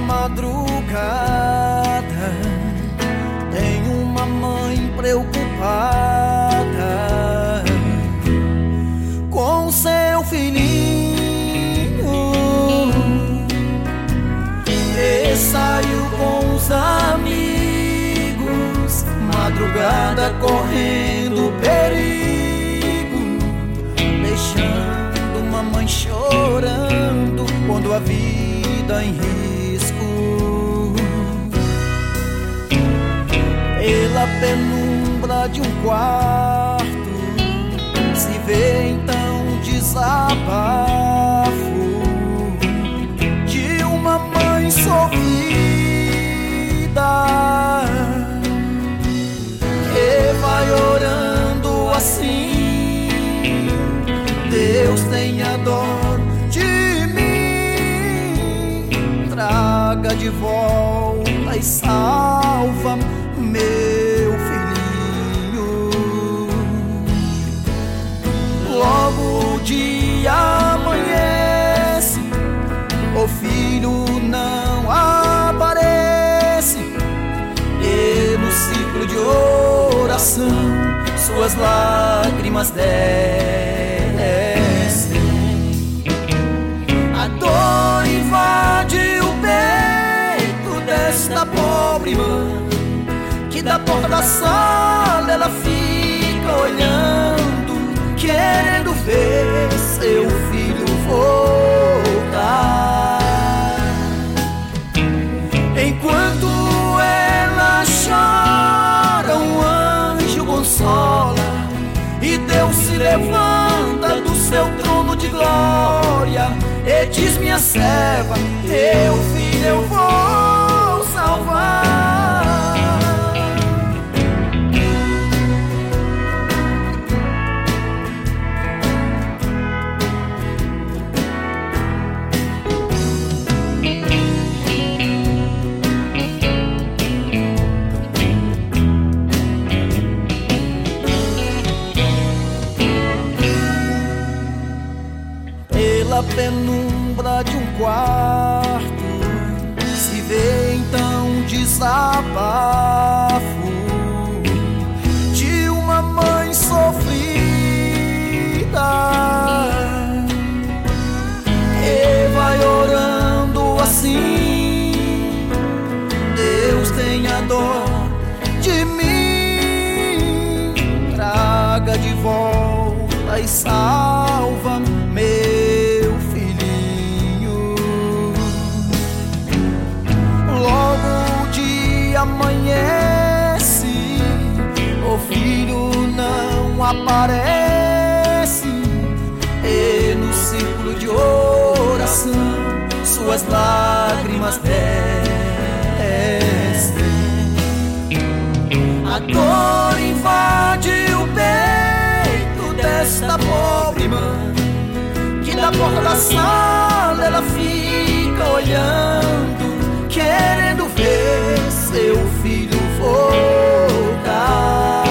madrugada tem uma mãe preocupada com seu filhinho, e saiu com os amigos, madrugada correndo perigo, deixando uma mãe chorando, pondo a vida em risco. Pela penumbra de um quarto se vê então desabafo de uma mãe sofrida, que vai orando assim: Deus tenha dó de mim, traga de volta e salva meu filhinho. Logo o dia amanhece, o filho não aparece, e no ciclo de oração suas lágrimas descem. A dor invade o peito desta pobre mãe, que da porta da sala ela fica olhando, querendo ver seu filho voltar. Enquanto ela chora, um anjo consola, e Deus se levanta do seu trono de glória e diz: minha serva, teu filho eu vou salvar. Pela penumbra de um quarto se vê então desabafo de uma mãe sofrida, e vai orando assim: Deus tenha dó de mim, traga de volta e salva meu filhinho. Logo o dia amanhece, o filho não aparece, e no círculo de oração suas lágrimas descem. A dor invade o peito desta pobre mãe, que da porta da sala ela fica olhando, querendo ver seu filho voltar.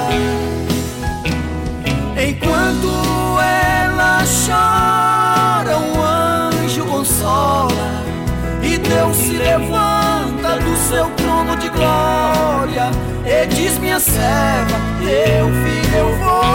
Enquanto ela chora, um anjo consola, e Deus se levanta do seu trono de glória e diz: minha serva, teu filho eu vou